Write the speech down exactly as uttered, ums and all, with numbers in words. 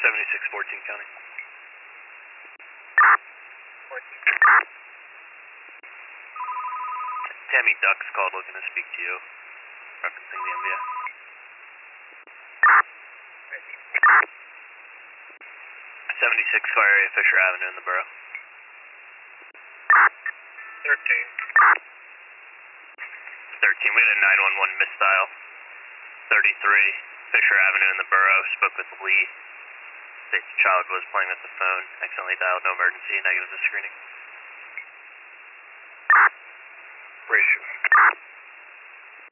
seventy-six fourteen County. Tammy Ducks called looking to speak to you, referencing the M V S. seventy-six Fire Area Fisher Avenue in the borough. thirteen. thirteen, we had a nine one one misdial. thirty-three Fisher Avenue in the borough, spoke with Lee. States the child was playing with the phone, accidentally dialed no emergency, negative to screening. Ratio.